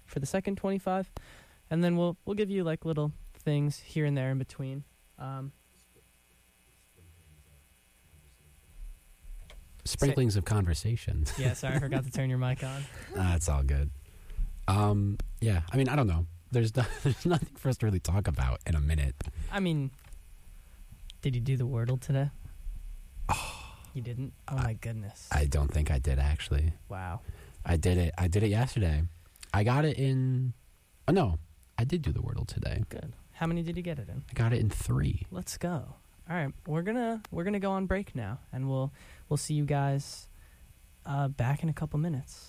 for the second 25, and then we'll give you like little things here and there in between. Sprinklings of conversation. Yeah, sorry, I forgot to turn your mic on. That's all good. Yeah, I mean, I don't know. There's nothing for us to really talk about in a minute. I mean, did you do the Wordle today? Oh, you didn't? Oh my goodness. I don't think I did, actually. Wow. I did it yesterday. I got it in... Oh, no. I did do the Wordle today. Good. How many did you get it in? I got it in 3. Let's go. All right, we're gonna go on break now, and we'll see you guys back in a couple minutes.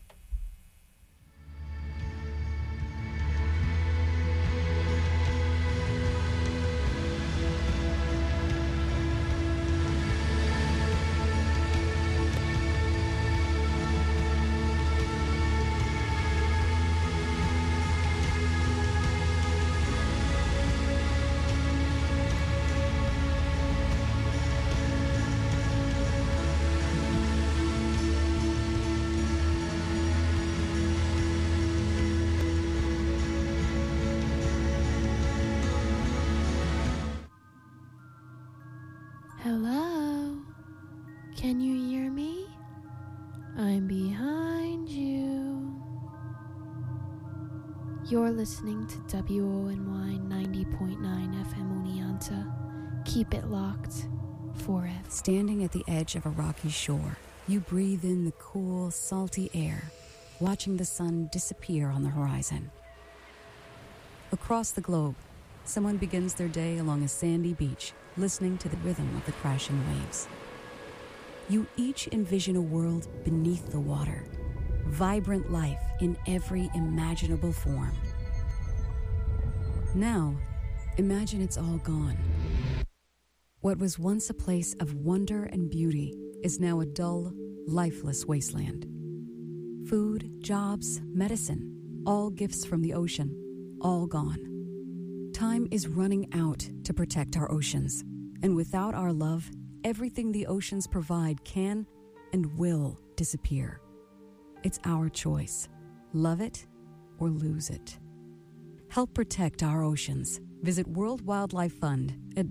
Hello? Can you hear me? I'm behind you. You're listening to WONY 90.9 FM Oneonta. Keep it locked forever. Standing at the edge of a rocky shore, you breathe in the cool, salty air, watching the sun disappear on the horizon. Across the globe, someone begins their day along a sandy beach, listening to the rhythm of the crashing waves. You each envision a world beneath the water, vibrant life in every imaginable form. Now, imagine it's all gone. What was once a place of wonder and beauty is now a dull, lifeless wasteland. Food, jobs, medicine, all gifts from the ocean, all gone. Time is running out to protect our oceans, and without our love, everything the oceans provide can and will disappear. It's our choice. Love it or lose it. Help protect our oceans. Visit World Wildlife Fund at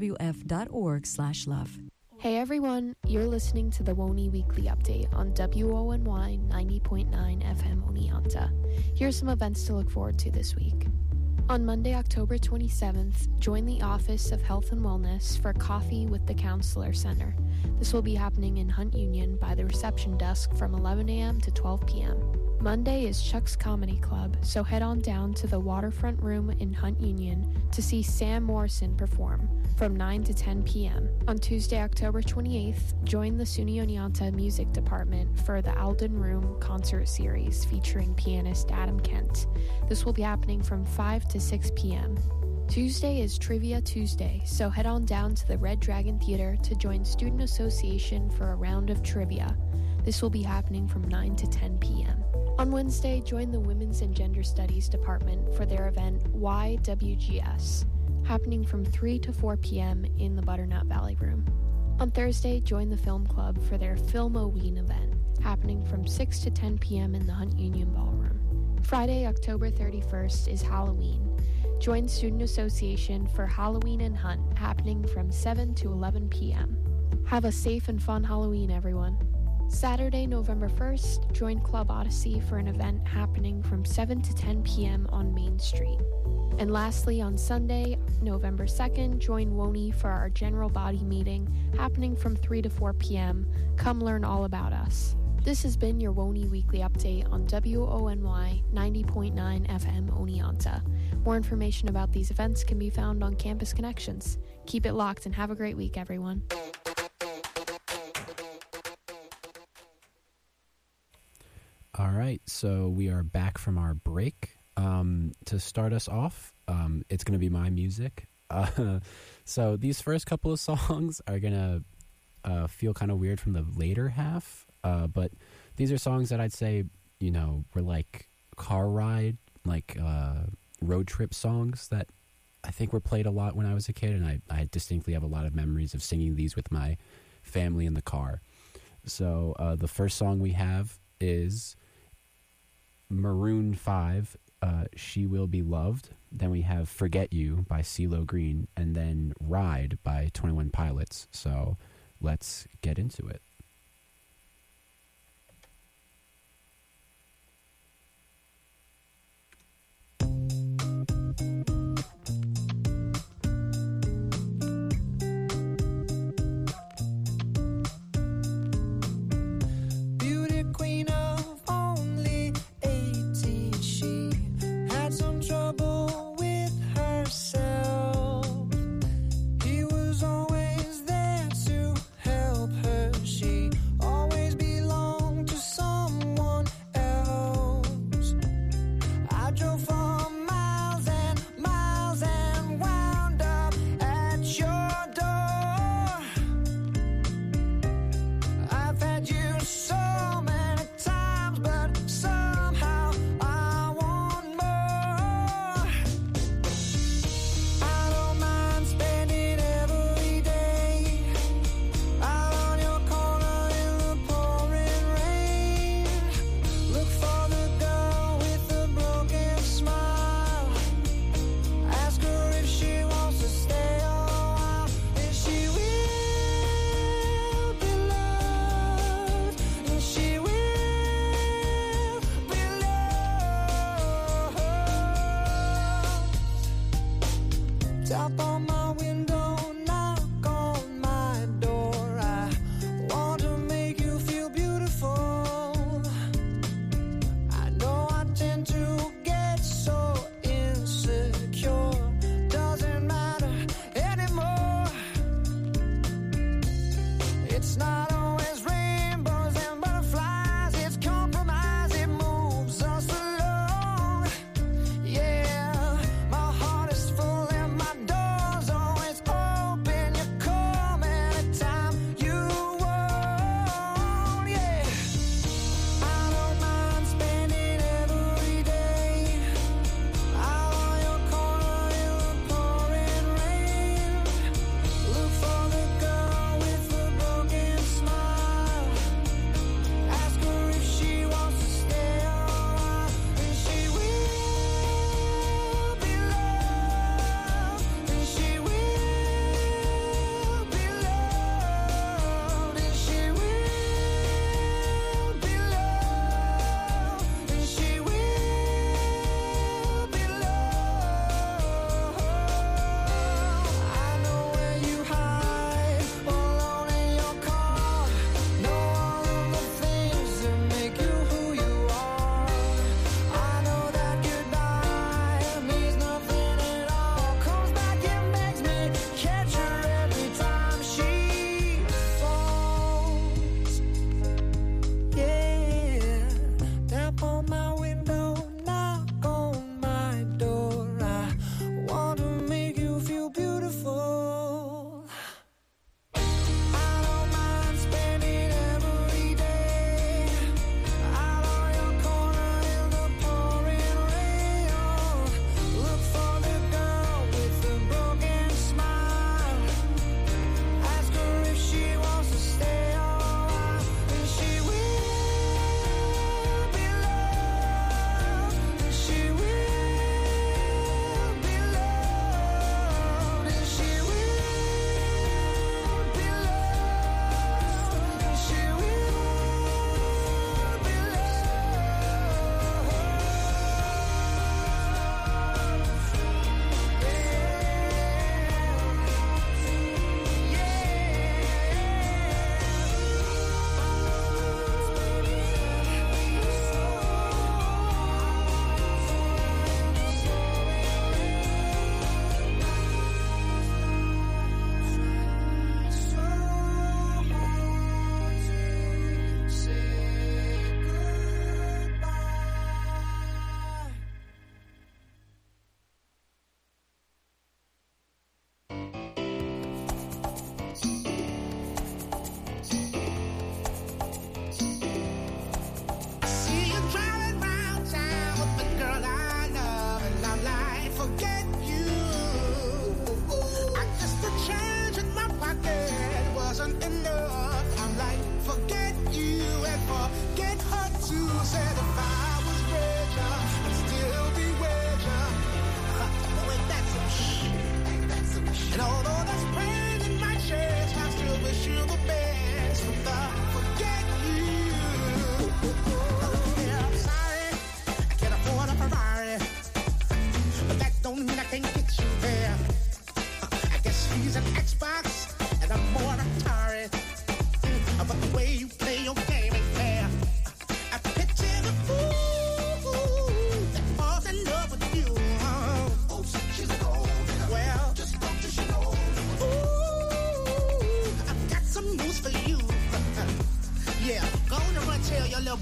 wwf.org/love. Hey everyone, you're listening to the WONY Weekly Update on WONY 90.9 FM Oneonta. Here's some events to look forward to this week. On Monday, October 27th, join the Office of Health and Wellness for Coffee with the Counselor Center. This will be happening in Hunt Union by the reception desk from 11 a.m. to 12 p.m. Monday is Chuck's Comedy Club, so head on down to the Waterfront Room in Hunt Union to see Sam Morrison perform from 9 to 10 p.m. On Tuesday, October 28th, join the SUNY Oneonta Music Department for the Alden Room Concert Series featuring pianist Adam Kent. This will be happening from 5 to 6 p.m. Tuesday is Trivia Tuesday, so head on down to the Red Dragon Theater to join Student Association for a round of trivia. This will be happening from 9 to 10 p.m. On Wednesday, join the Women's and Gender Studies Department for their event YWGS, happening from 3 to 4 p.m. in the Butternut Valley Room. On Thursday, join the Film Club for their Filmoween event, happening from 6 to 10 p.m. in the Hunt Union Ballroom. Friday, October 31st is Halloween. Join Student Association for Halloween and Hunt, happening from 7 to 11 p.m. Have a safe and fun Halloween, everyone. Saturday, November 1st, join Club Odyssey for an event happening from 7 to 10 p.m. on Main Street. And lastly, on Sunday, November 2nd, join WONY for our general body meeting happening from 3 to 4 p.m. Come learn all about us. This has been your WONY Weekly Update on WONY 90.9 FM Oneonta. More information about these events can be found on Campus Connections. Keep it locked and have a great week, everyone. All right, so we are back from our break. To start us off, it's going to be my music. So these first couple of songs are going to feel kind of weird from the later half, but these are songs that I'd say, you know, were like car ride, like road trip songs that I think were played a lot when I was a kid, and I distinctly have a lot of memories of singing these with my family in the car. So the first song we have is Maroon 5, She Will Be Loved. Then we have Forget You by CeeLo Green, and then Ride by 21 Pilots. So let's get into it. Yeah, my heart is full and my door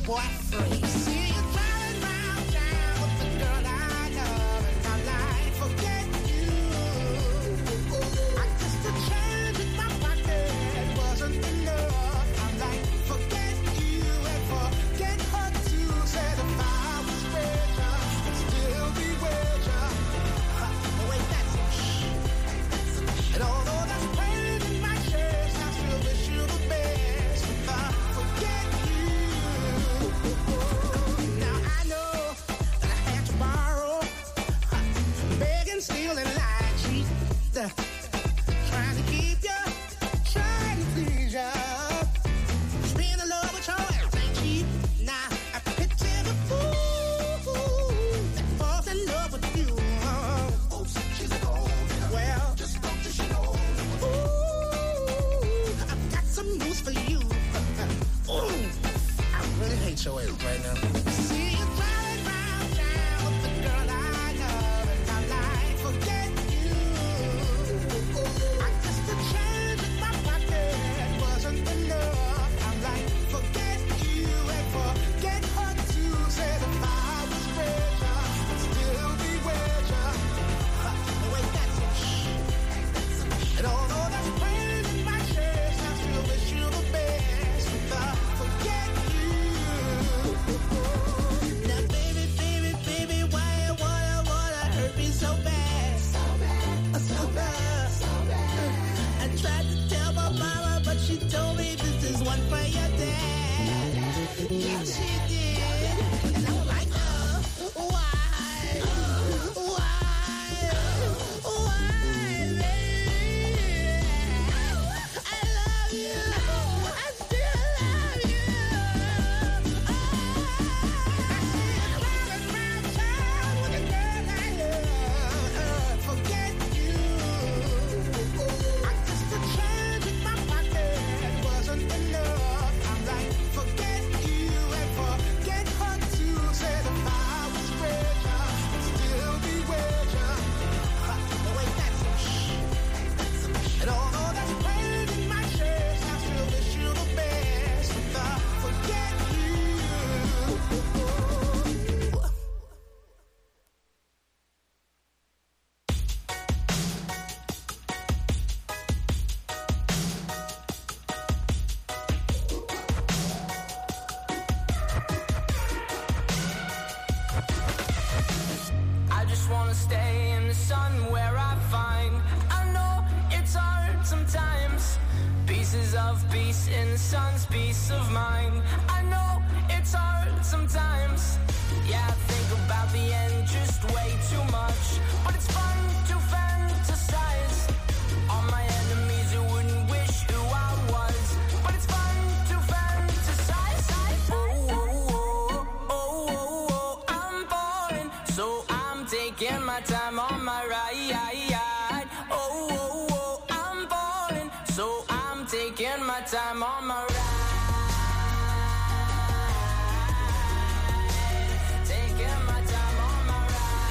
boy free. See you driving round town with the girl I love, and I'm like, forget you. I guess the change in my pocket wasn't enough. I'm like, forget you and forget her too. Said if I was richer, I'd still be with ya. Wait, that's it. And although that's pain in my chest, I still wish you the best. If I forget you. Now I know that I had to borrow, begging, stealing, lying, cheat, trying to keep you, trying to please you. Being in love with your ass ain't cheap. Now I picture the fool that falls in love with you. Oh, she's a gold. Well, just don't you know. Ooh, I've got some news for you. Ooh, I really hate your ass right now. See you driving round town with the girl I love, and I'm like, forget you. I guess the change in my pocket wasn't enough. I'm like, forget you and forget her too. Said if I was richer, I'd still be with ya. Wait, that's it. And although that's pain in my chest, I still wish you the best. If I forget you. Now, baby, baby, baby, why you wanna hurt me so bad? So bad. I tried to tell my mama, but she told me this is one for your dad. Yeah, she did. And I was like, why, baby? I love you. I still love you. I see you driving round town with a girl I love. Forget you. I guess the change in my pocket wasn't enough. I'm like, forget you and forget her too. Said if I was richer, I'd still be with ya. Wait, that's it. And although that's pain in my chest, I still wish you the best. If I forget you. I just wanna stay in the sun where I find. I know it's hard sometimes. Pieces of peace in the sun's peace of mind. I know it's hard sometimes. Yeah, I think about the end just way too much. But it's fun to fantasize. All my enemies who wouldn't wish who I was. But it's fun to fantasize. Oh, oh, oh, oh, oh, oh, I'm falling. So I'm taking my time on my ride. Oh, oh, oh, I'm falling. So I'm taking my time on my ride. Taking my time on my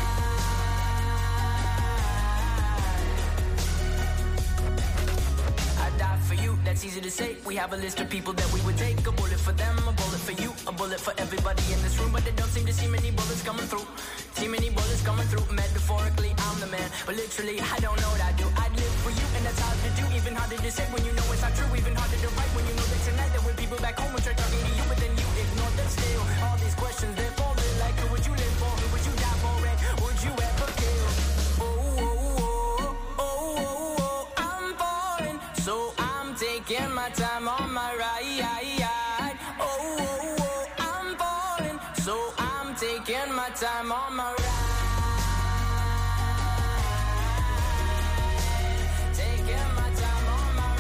ride. I die for you, that's easy to say. We have a list of people that we would take. A bullet for them, a bullet for you, a bullet for everybody in this room. But they don't seem to see many bullets coming through. See many bullets coming through. Metaphorically, I'm the man, but literally, I don't know what I do. I'd live for you, and that's hard to do. Even harder to say when you know it's not true. Even harder to write when you know that tonight there were people back home and try talking to you, but then you ignore them still. All these questions, they're falling like, who would you live for? Who would you die for? And would you ever kill? Oh, oh, oh, oh, oh, oh, I'm falling, so I'm taking my time on my ride. Oh, oh, oh, I'm falling, so I'm taking my time on my ride. Taking my time on my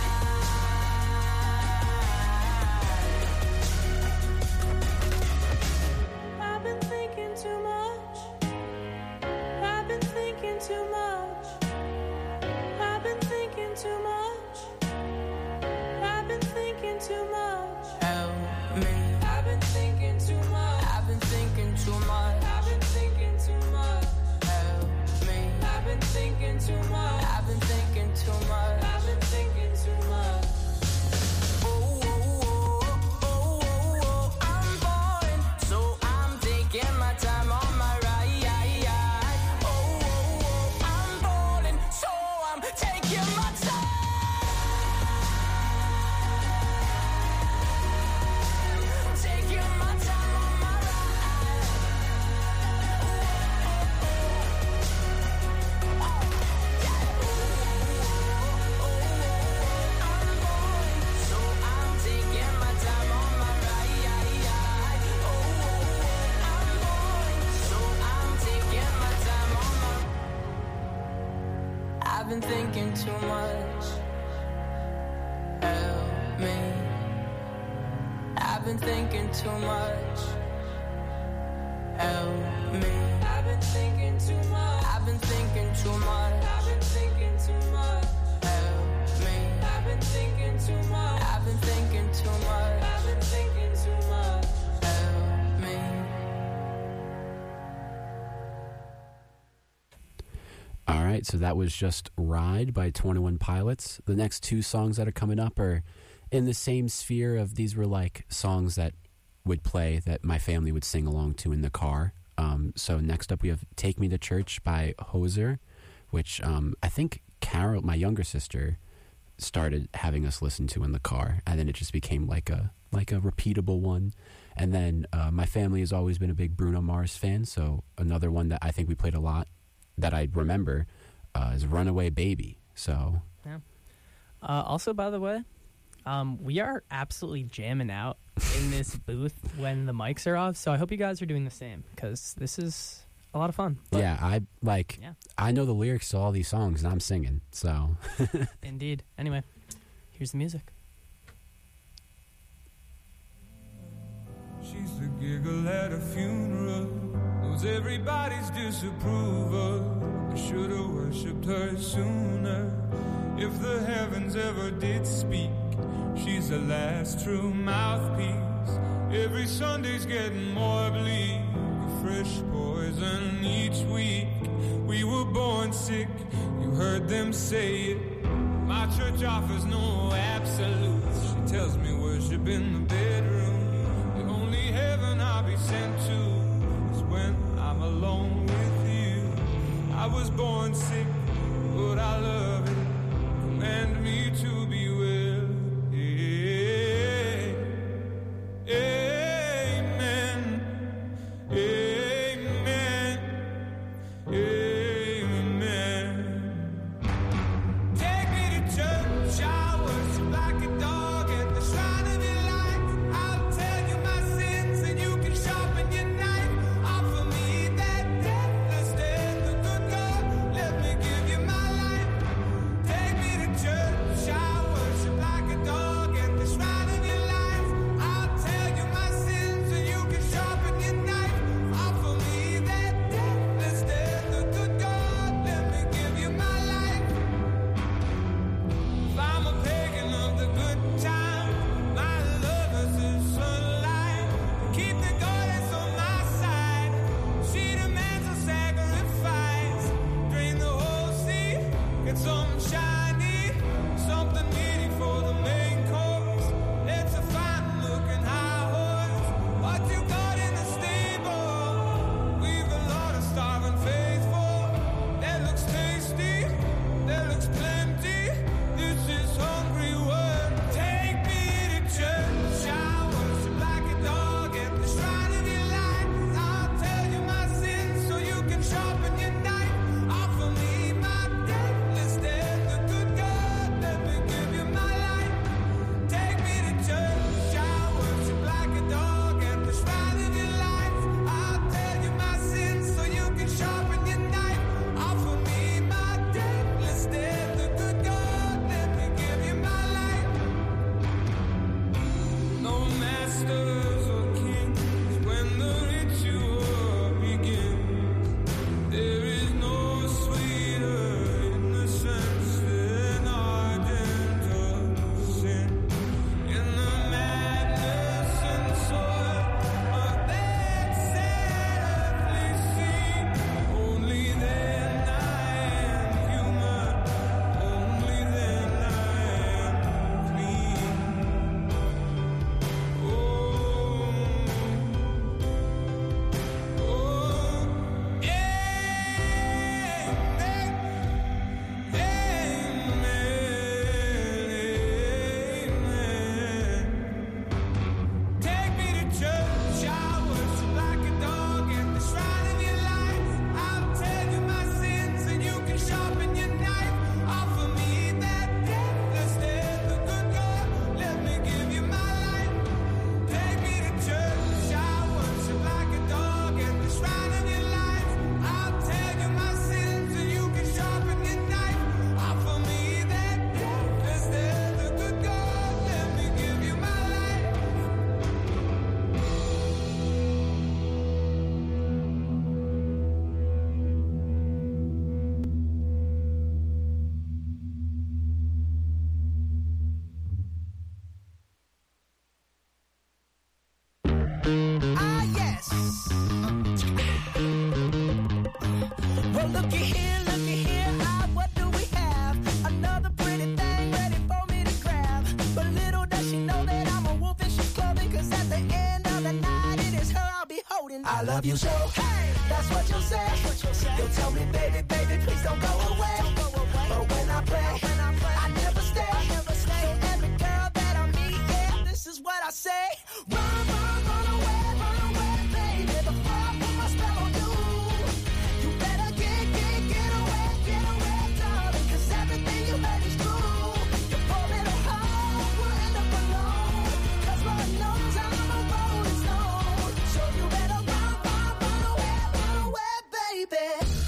ride. I've been thinking too much. I've been thinking too much. I've been thinking too much. I've been thinking too much. Help me. I've been thinking too much. I've been thinking too much. I've been thinking too been thinking too much. Help me. I've been thinking too much. Help me. I've been thinking too much. I've been thinking too much. I've been thinking too much. Help me. I've been thinking too much. I've been thinking too much. I've been thinking too much. Help me. All right, so that was just Ride by 21 Pilots. The next two songs that are coming up are in the same sphere of these were like songs that would play that my family would sing along to in the car. So next up we have Take Me to Church by Hoser, which I think Carol, my younger sister, started having us listen to in the car, and then it just became like a repeatable one. And then my family has always been a big Bruno Mars fan, so another one that I think we played a lot that I remember is Runaway Baby. So Yeah. Also, by the way, we are absolutely jamming out in this booth when the mics are off, so I hope you guys are doing the same, because this is a lot of fun. But yeah, I know the lyrics to all these songs and I'm singing, so indeed. Anyway, here's the music. She's the giggle at a funeral, knows everybody's disapproval. I should've worshipped her sooner. If the heavens ever did speak, she's the last true mouthpiece. Every Sunday's getting more bleak, a fresh poison each week. We were born sick, you heard them say it. My church offers no absolutes. She tells me worship in the bedroom. The only heaven I'll be sent to is when I'm alone with you. I was born sick, but I love it. Command me to be well. Amen. Amen. Amen. Take me to church, I worship like a dog at the shrine of your light. I'll tell you my sins and you can sharpen your knife. Offer me that deathless death, the good God, let me give you my life. Take me to church, I worship love you so. Hey, that's what you'll say. You'll tell me, baby, baby, please don't go away. But when I play, I never stay. So every girl that I meet, yeah, this is what I say. Run, run away, baby, before I put my spell on you. You better get away, darling, 'cause everything you heard is true. You're for little heart, we'll end up alone. 'Cause Lord knows I'm a rolling stone. So you better run away, baby.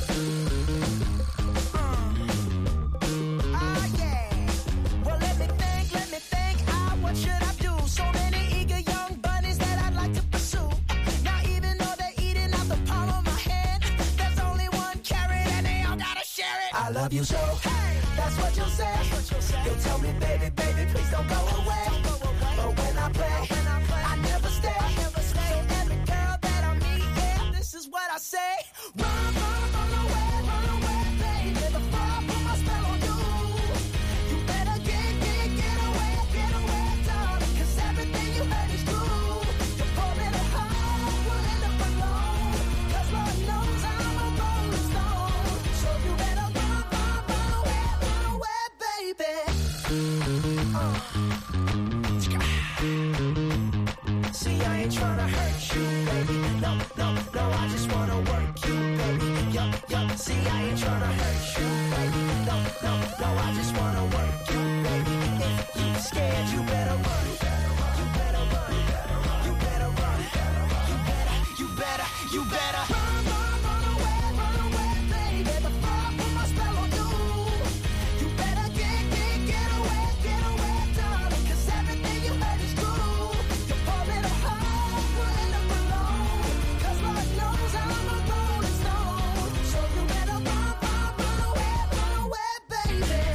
Well, let me think. What should I do? So many eager young bunnies that I'd like to pursue. Now, even though they're eating out the palm of my hand, there's only one carrot and they all gotta share it. I love you so. Hey, that's what you'll say. You'll tell me, baby, baby, please don't go away. But when I play, I never stay. So every girl that I meet, yeah, this is what I say. Run away, baby, before I put my spell on you. You better get away, darling, 'cause everything you heard is true. Your poor little heart will end up alone. 'Cause Lord knows I'm a rolling stone. So you better run away, baby. See, I ain't tryna hurt you, baby. No, I just wanna work you, baby. Yup. See, I ain't tryna hurt you, baby. No, I just wanna work you, baby. If you scared, you better run. You better run. You better run. You better run away, baby, before I put my spell on you. You better get away, darling, 'cause everything you heard is true. Your poor little heart will end up alone. 'Cause Lord knows I'm a rolling stone. So you better run away, baby.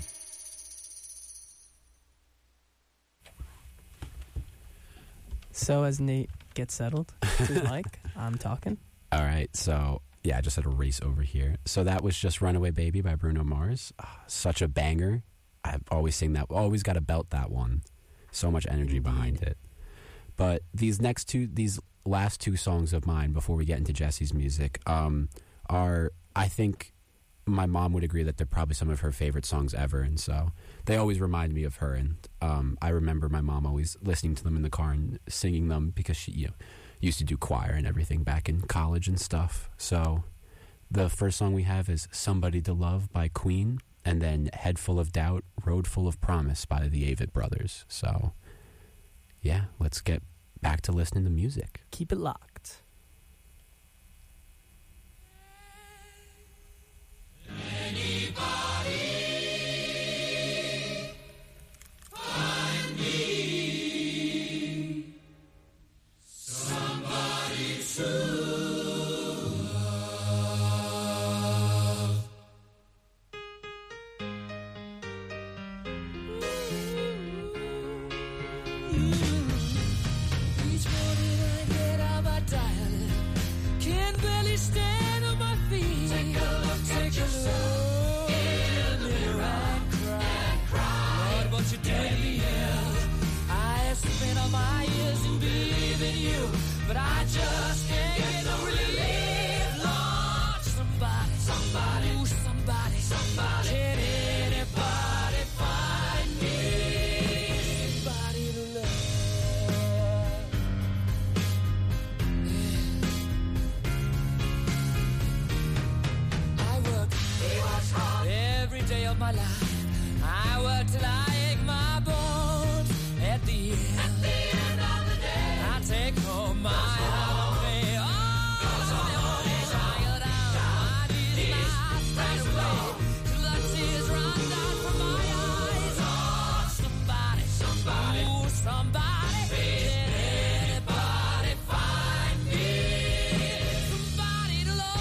So as Nate gets settled to his mic, I'm talking. All right, so yeah, I just had a race over here. So that was just "Runaway Baby" by Bruno Mars. Such a banger. I always sing that. Always got to belt that one. So much energy behind it. But these last two songs of mine before we get into Jesse's music are, I think my mom would agree that they're probably some of her favorite songs ever, and so they always remind me of her. And I remember my mom always listening to them in the car and singing them because she used to do choir and everything back in college and stuff. So the first song we have is "Somebody to Love" by Queen, and then "Head Full of Doubt, Road Full of Promise" by the Avett Brothers. So yeah, let's get back to listening to music. Keep it locked. Each morning I get out my diary, can't barely stand on my feet. Take a look at yourself in the mirror and cry. Lord, what you did to me is I have spent all my years in believing you, but I just can't get no relief. Lord, somebody, ooh, somebody, can anybody find me somebody to love? I work every day of my life. I work till I ache my bones. At the end of the day, I take home my holiday. Oh, tired out, my knees right away, till the tears run down from my eyes. Oh, somebody, ooh, somebody, can anybody find me somebody to love?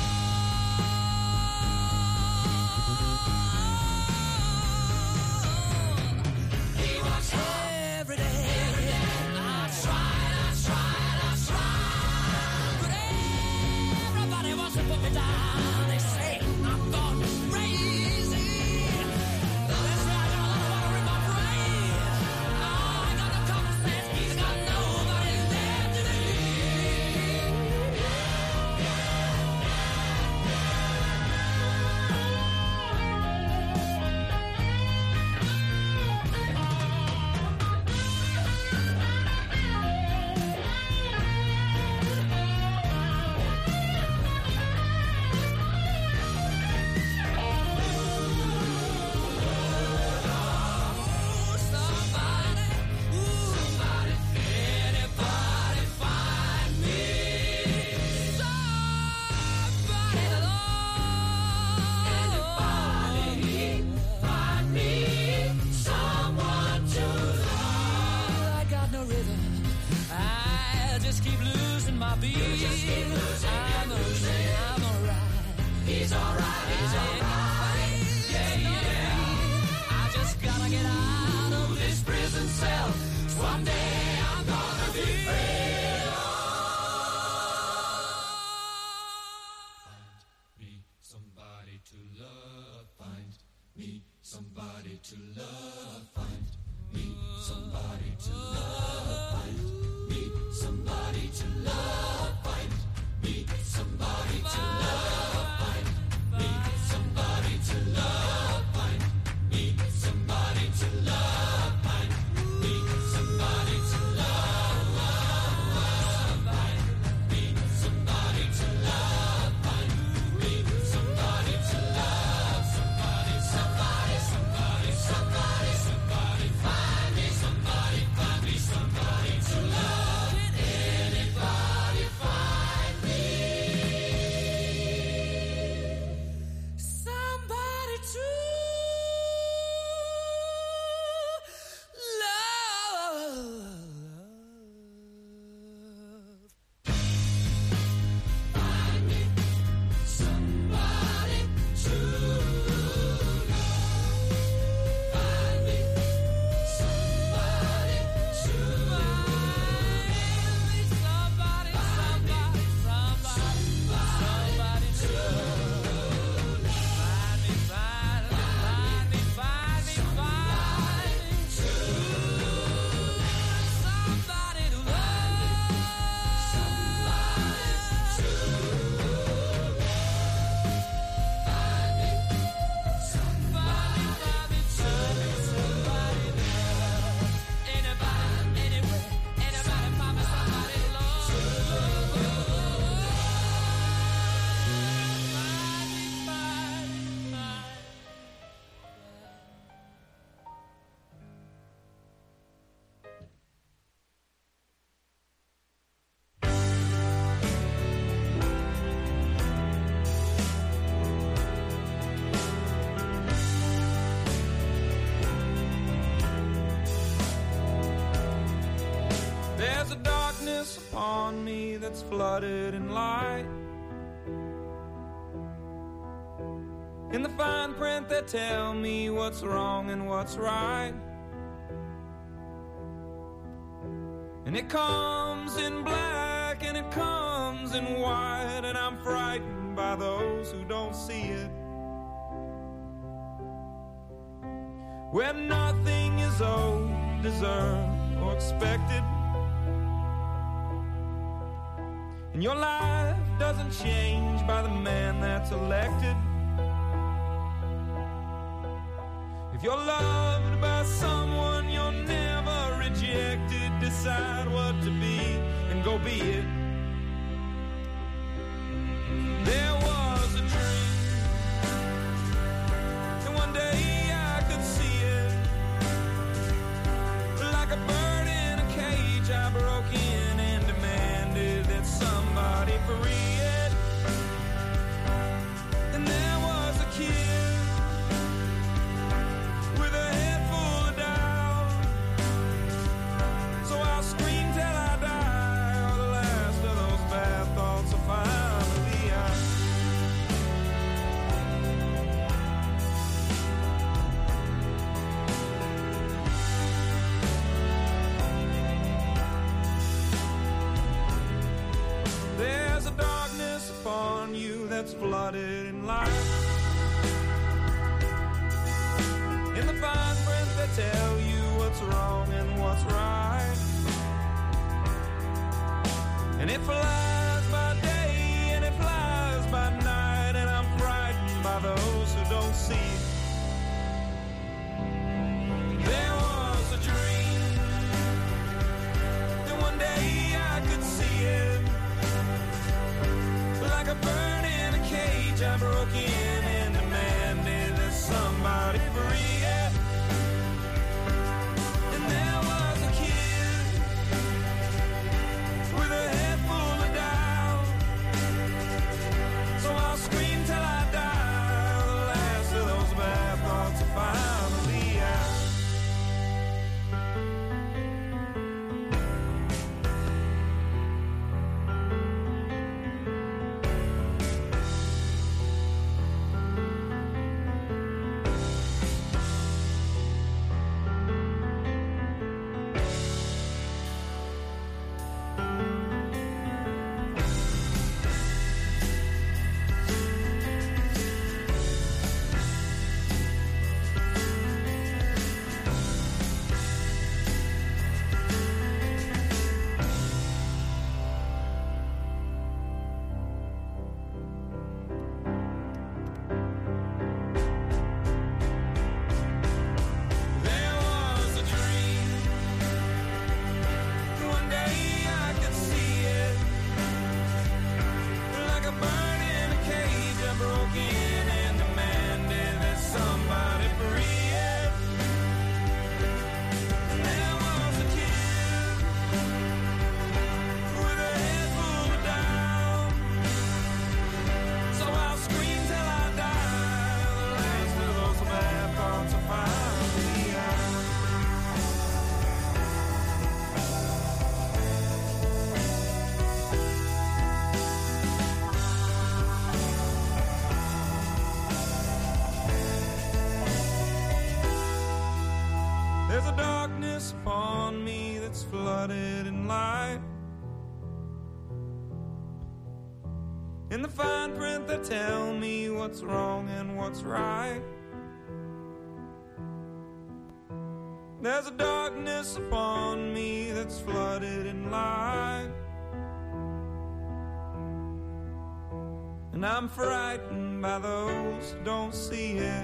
There's a darkness upon me that's flooded in light. In the fine print that tell me what's wrong and what's right. And it comes in black and it comes in white, and I'm frightened by those who don't see it. Where nothing is owed, deserved, or expected. And your life doesn't change by the man that's elected. If you're loved by someone, you're never rejected. Decide what to be and go be it. There was a dream, and one day I could see it. Like a bird in a cage, I broke in and demanded that somebody free it. And there was a kid with a head full of doubt. So I'll scream till I die, or the last of those bad thoughts will finally out. There's a darkness upon you that's flooded in light. In the fine print that tell you what's wrong and what's right. And it flies by day and it flies by night, and I'm frightened by those who don't see it. There was a dream, and one day I could see it. Like a bird in a cage, I broke in and demanded that somebody free it. And there was a kid with a head full of doubt. that's flooded in light. In the fine print that tell me what's wrong and what's right. There's a darkness upon me that's flooded in light. And I'm frightened by those who don't see it.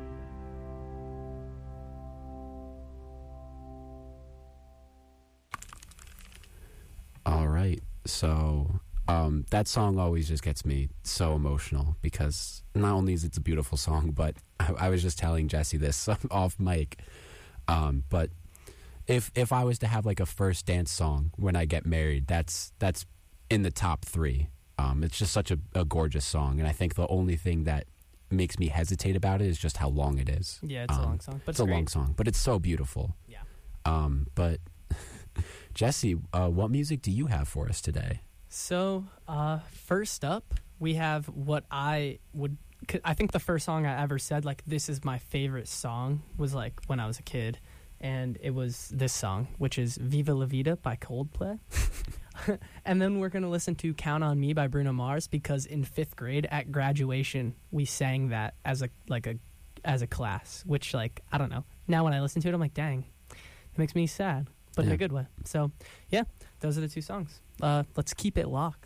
All right, so that song always just gets me so emotional because not only is it a beautiful song, but I was just telling Jesse this off mic. But if I was to have like a first dance song when I get married, that's in the top 3. It's just such a gorgeous song, and I think the only thing that makes me hesitate about it is just how long it is. Yeah, it's a long song, but it's a great. long song, but it's so beautiful. Yeah. But Jesse, what music do you have for us today? So, first up, we have what I think the first song I ever said, like, this is my favorite song, was, like, when I was a kid. And it was this song, which is Viva La Vida by Coldplay. And then we're going to listen to Count on Me by Bruno Mars, because in 5th grade at graduation, we sang that as a class, which, like, I don't know. Now when I listen to it, I'm like, dang, it makes me sad, but in a good way. So, yeah, those are the 2 songs. Let's keep it locked.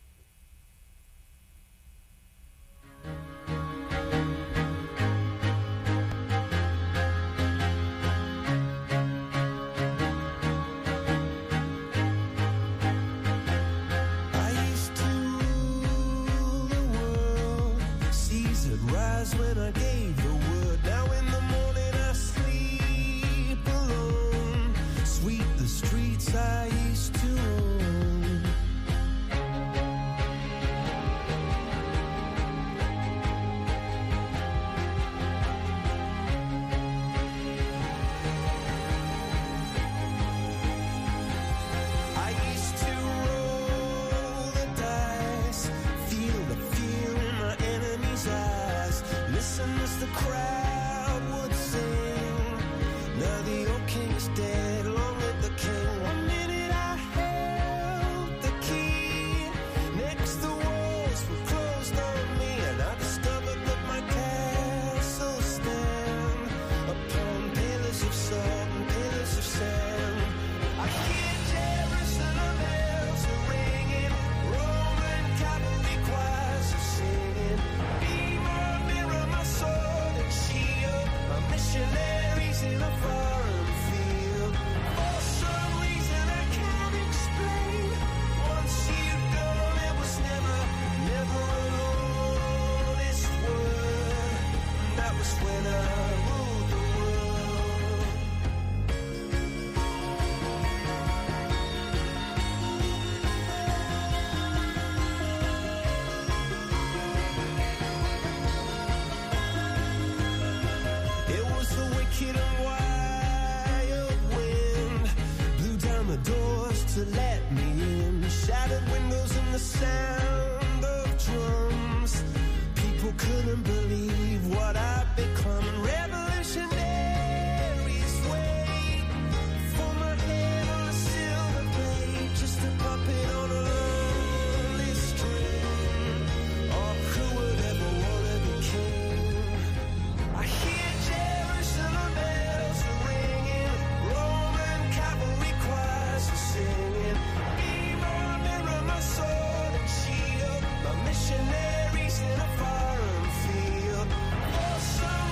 When I gave the word, now in the morning I sleep alone. Sweep the streets I used to own. I used to roll the dice, feel the fear in my enemy's eyes. Listen as the crowd would sing. Now the old king's dead, long live the king. One minute I held the key. Next the walls were closed on me, and I discovered that my castle stand upon pillars of salt and pillars of sand. I hear Jerusalem bells are ringing, Roman cavalry choirs are singing. Be my mirror, my sword and shield, my missionaries in a foreign field. For some reason I can't explain, once you've gone it was never an honest word. That was when I ruled the world. It was the wicked and wild wind, blew down the doors to let me in, shattered windows and the sound of drums. People couldn't believe what I'd become. Revolutionaries wait for my head on a silver plate, just a puppet on a lonely string. Oh, who would ever want to be king? I hear Jerusalem bells are ringing, Roman cavalry choirs are singing. Be my mirror, my sword and shield, my missionaries in a foreign field. For some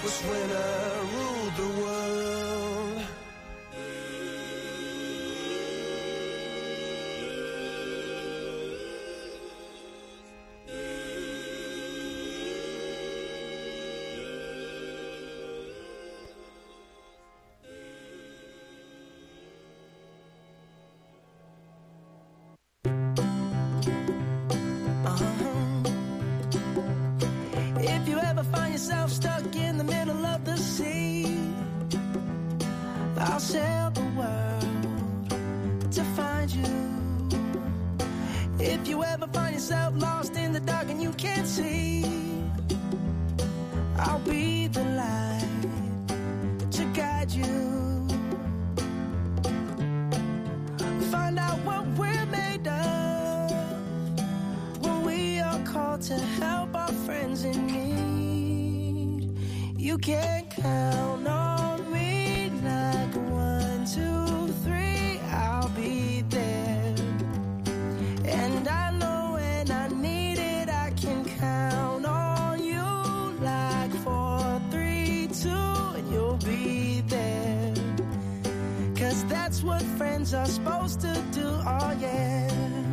was when I ruled the world. If you ever find yourself stuck in the middle of the sea, I'll sail the world to find you. If you ever find yourself lost in the dark and you can't see, I'll be the light to guide you. Find out what we're made of when we are called to help our friends in need. You can count on me like 1, 2, 3, I'll be there. And I know when I need it, I can count on you like 4, 3, 2, and you'll be there. 'Cause that's what friends are supposed to do, oh yeah.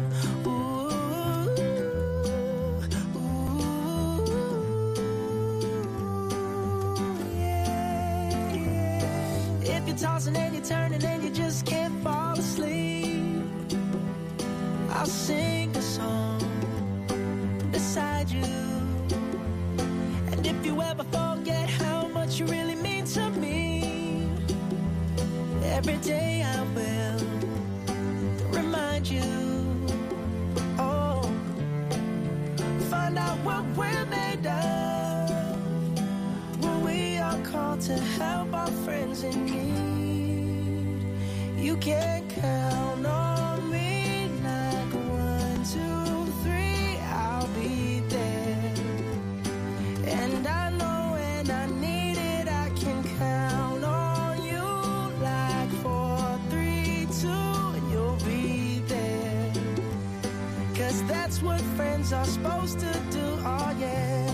If you're tossing and you're turning and you just can't fall asleep, I'll sing a song beside you. And if you ever forget how much you really mean to me, every day I will remind you. Oh, find out what we're made of when we are called to help our friends in need. You can count on me like 1, 2, 3, I'll be there. And I know when I need it, I can count on you like 4, 3, 2, and you'll be there. 'Cause that's what friends are supposed to do, oh yeah.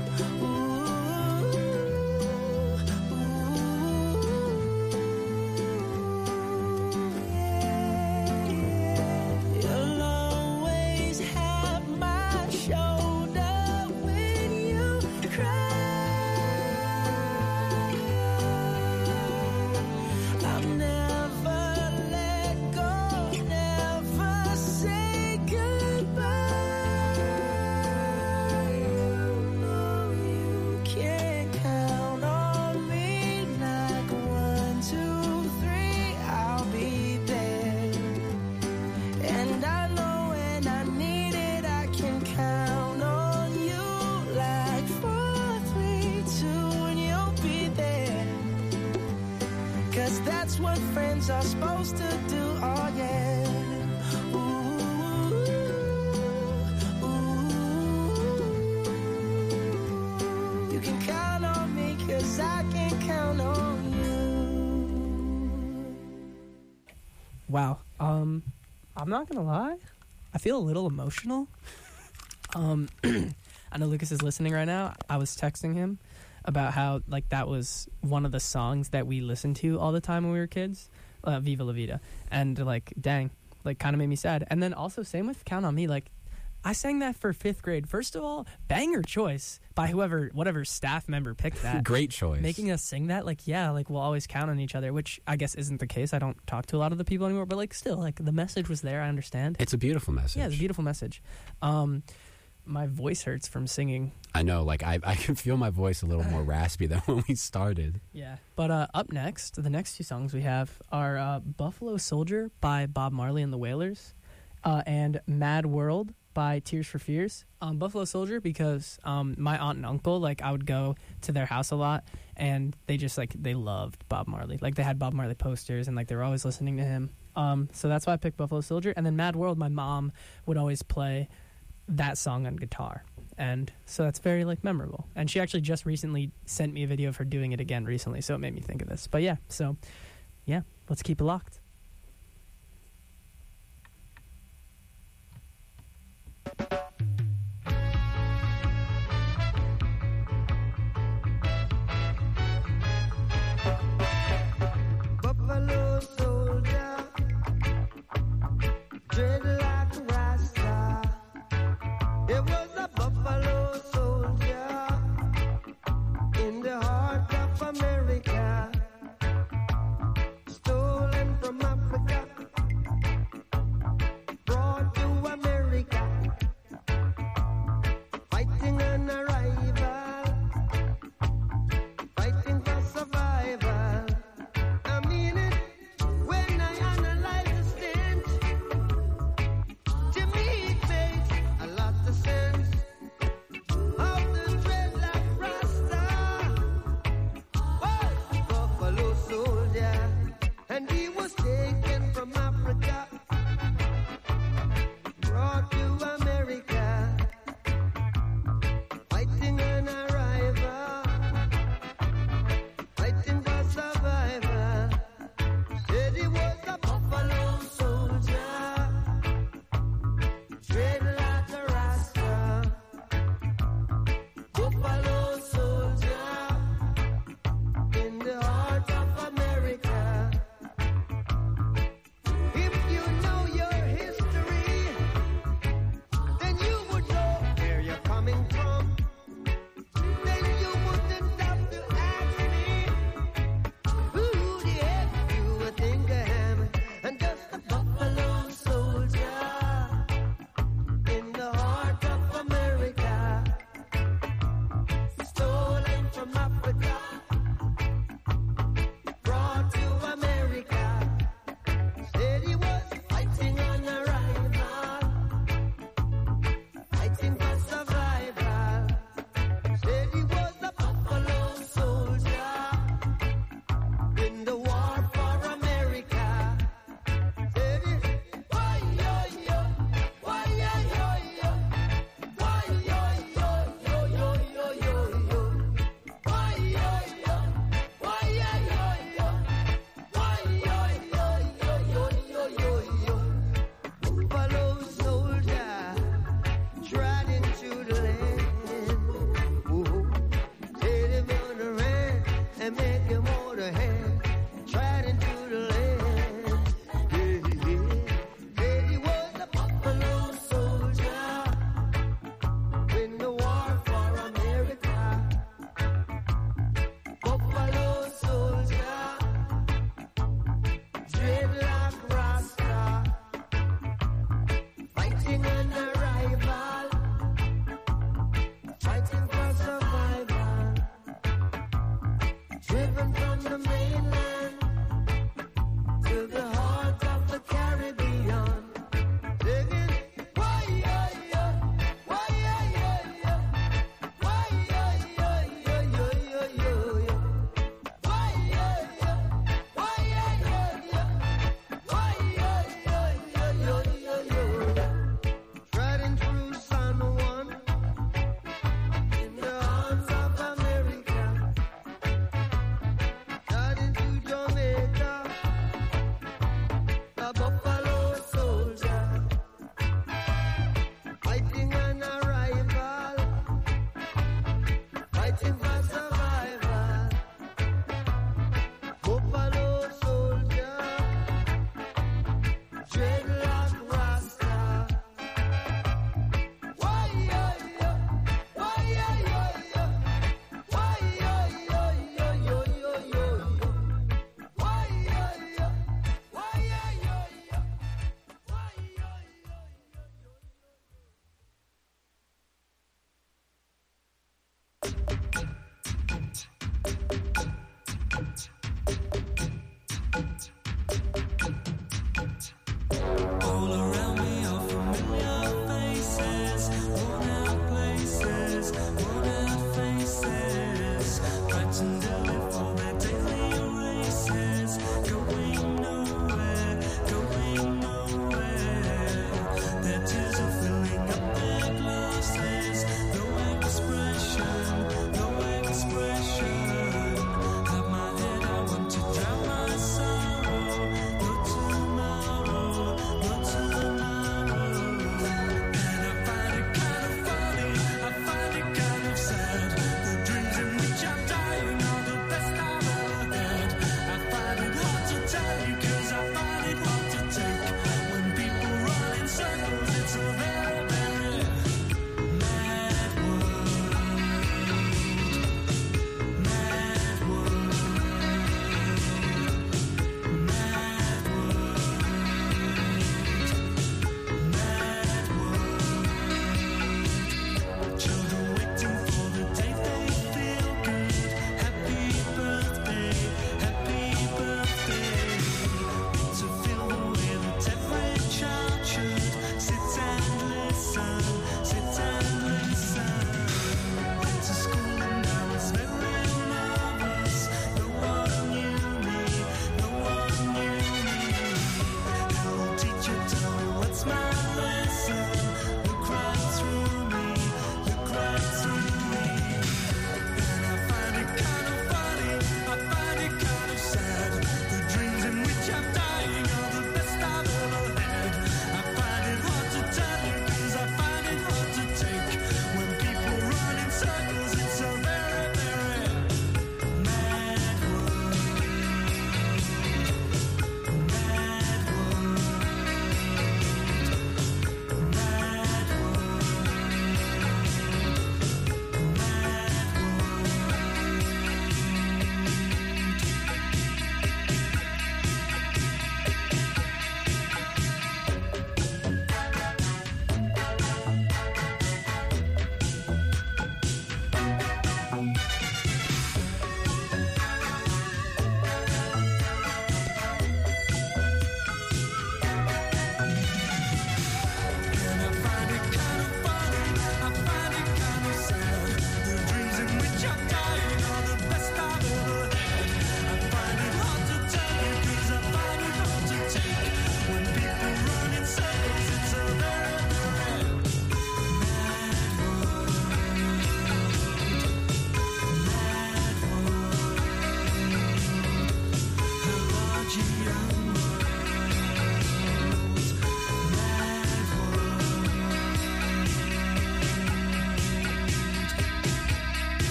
You'll always have my shoulder when you cry. I'll never let go, never say goodbye. You know you can count on me like 1, 2, 3, I'll be there. And I know when I need it, I can count on you like 4, 3, 2, and you'll be there. 'Cause that's what friends are supposed to do, oh yeah. You can count on me 'cause I can count on you. Wow. I'm not gonna lie. I feel a little emotional. I know Lucas is listening right now. I was texting him about how like that was one of the songs that we listened to all the time when we were kids, Viva La Vida, and like dang, like kind of made me sad. And then also same with Count on Me. Like I sang that for 5th grade. First of all, banger choice by whatever staff member picked that. Great choice. Making us sing that, like, yeah, like we'll always count on each other, which I guess isn't the case. I don't talk to a lot of the people anymore, but like still, like the message was there. I understand. It's a beautiful message. Yeah, it's a beautiful message. My voice hurts from singing. I know, like I can feel my voice a little more raspy than when we started. Yeah. But up next, the next 2 songs we have are Buffalo Soldier by Bob Marley and the Wailers and Mad World by Tears for Fears. Buffalo Soldier because my aunt and uncle, like I would go to their house a lot and they just like they loved Bob Marley. Like they had Bob Marley posters and like they were always listening to him. So that's why I picked Buffalo Soldier. And then Mad World, my mom would always play that song on guitar, and so that's very like memorable. And she actually just recently sent me a video of her doing it again recently, so it made me think of this. But yeah, so yeah, let's keep it locked.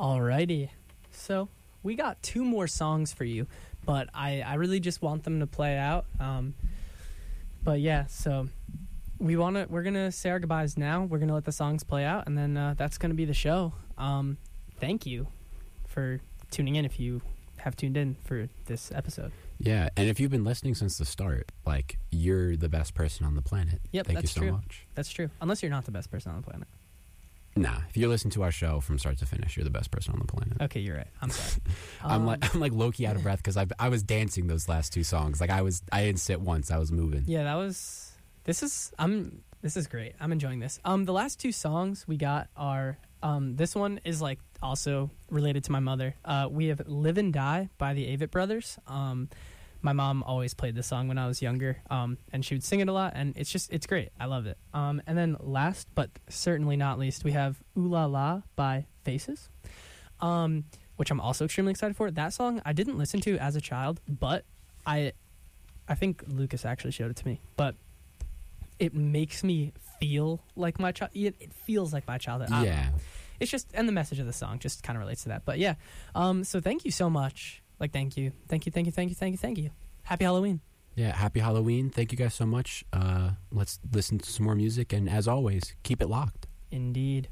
Alrighty. So we got 2 more songs for you, but I really just want them to play out. But yeah, so we're gonna say our goodbyes now. We're gonna let the songs play out, and then that's gonna be the show. Thank you for tuning in if you have tuned in for this episode. Yeah, and if you've been listening since the start, like, you're the best person on the planet. Yep, Thank that's you so true. much. That's true. Unless you're not the best person on the planet. Nah, if you're listening to our show from start to finish, you're the best person on the planet. Okay, you're right. I'm sorry. I'm like low-key out of breath because I was dancing those last 2 songs. Like, I didn't sit once. I was moving. Yeah, this is great. I'm enjoying this. The last 2 songs we got are this one is like also related to my mother. We have "Live and Die" by the Avett Brothers. My mom always played this song when I was younger, and she would sing it a lot, and it's great. I love it. And then last, but certainly not least, we have "Ooh La La" by Faces, which I'm also extremely excited for. That song I didn't listen to as a child, but I think Lucas actually showed it to me, but it makes me feel like my child. It feels like my childhood. Yeah. It's just, and the message of the song just kind of relates to that. But yeah, so thank you so much. Like, thank you. Happy Halloween. Yeah, happy Halloween. Thank you guys so much. Let's listen to some more music, and as always, keep it locked. Indeed.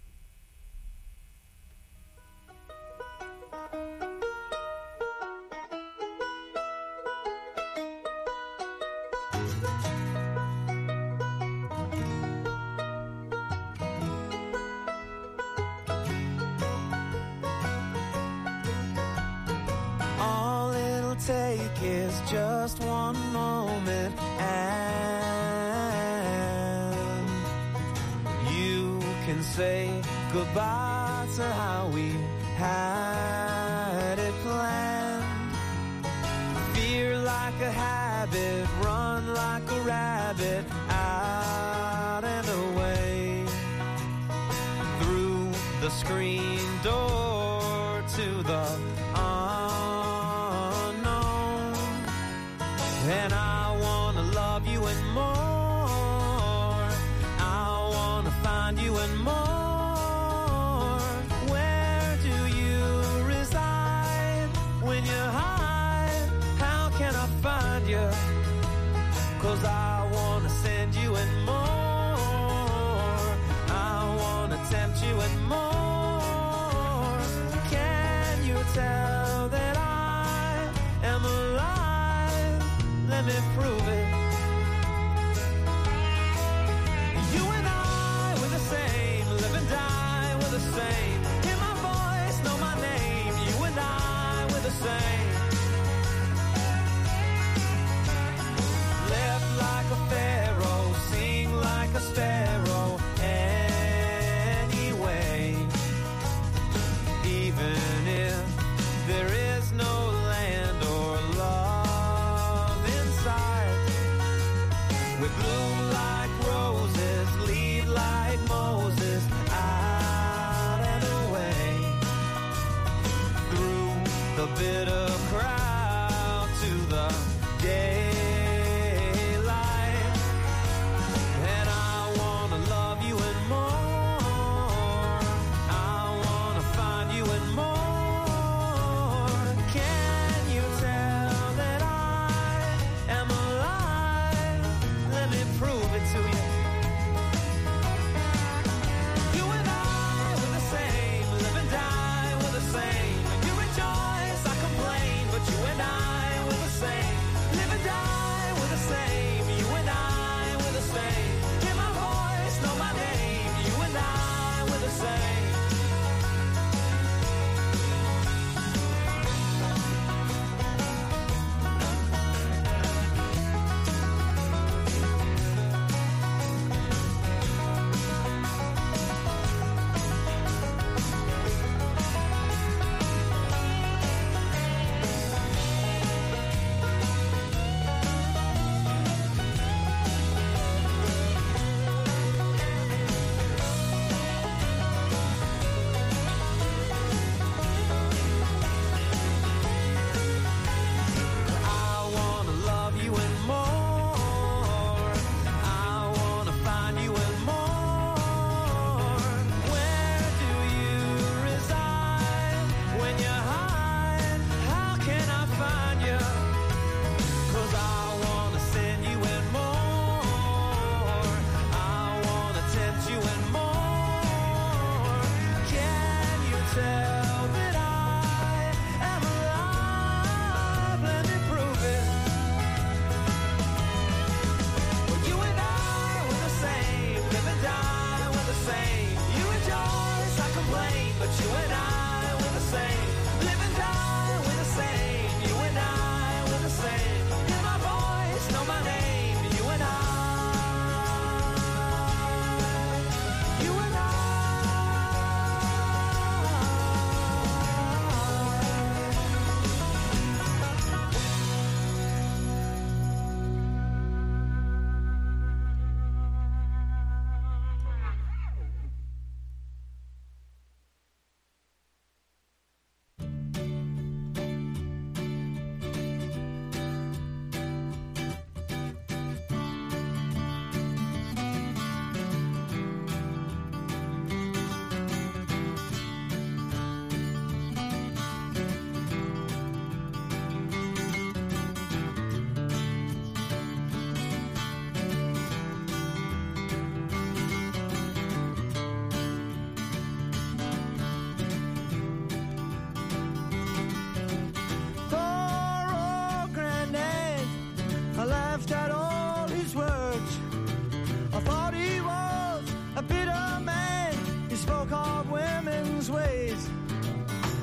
All it'll take is just one moment, and you can say goodbye to how we had it planned. Fear like a habit, run like a rabbit, out and away through the screen door to the unknown. And I wanna love you and more, I wanna find you and more. Where do you reside when you hide? How can I find you? 'Cause I wanna send you and more, I wanna tempt you and more. Can you tell that I am alive? Let me prove it. You and I, we're the same, live and die, we're the same. Hear my voice, know my name. You and I, we're the same. Left like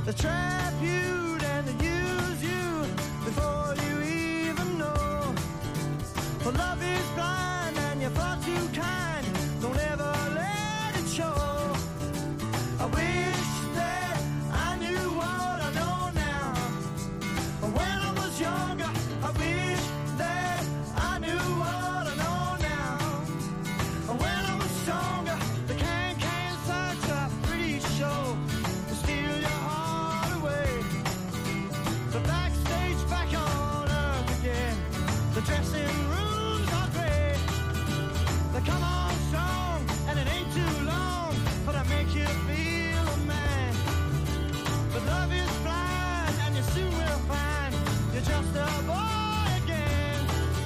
They trap you and they use you before you even know. For love is blind and you're far too kind. Don't ever let it show. I wish that I knew what I know now. When I was younger, I wish that I knew what I know now. When I was stronger, the can such a pretty show to steal your heart away. The backstage back on earth again. The dressing rooms are great. They come on strong and it ain't too long, but I make you feel a man. But love is blind and you soon will find you're just a boy again.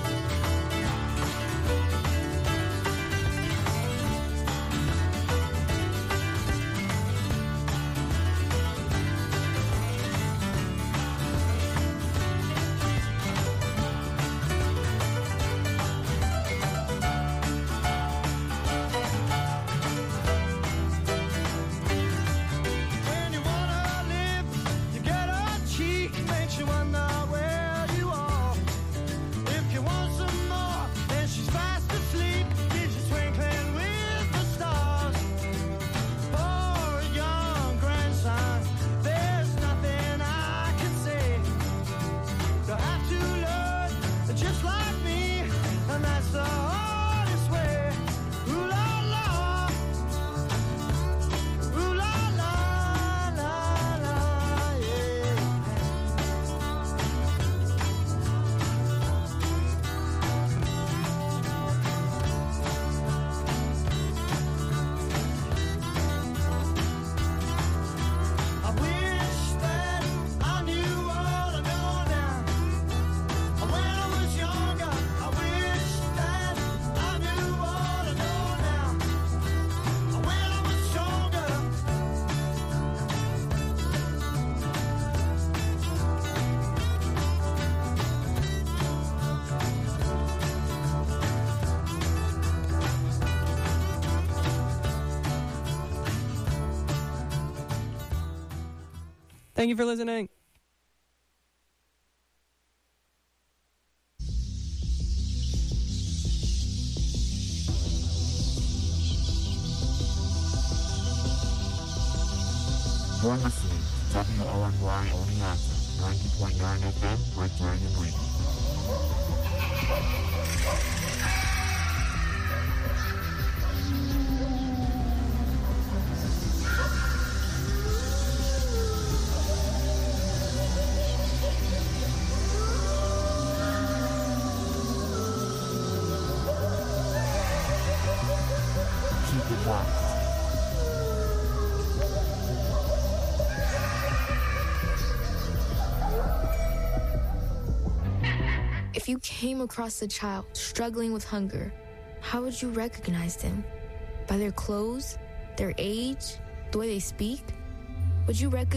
When you wanna live, you get a cheek, makes you wonder where you are. If you want some more, then she's fast asleep, keeps you twinkling with the stars. For a young grandson, there's nothing I can say. You have to learn just like me, and that's the hardest way. Ooh la la, ooh la la, la la, yeah. I wish that I knew what I know now. When I was younger, I wish that I knew what I know now. When I was stronger. Thank you for listening. You're listening to WONY Oneonta, 90.9 FM, Red Dragon Radio. Keep it locked. If you came across a child struggling with hunger, how would you recognize them? By their clothes, their age, the way they speak? Would you recognize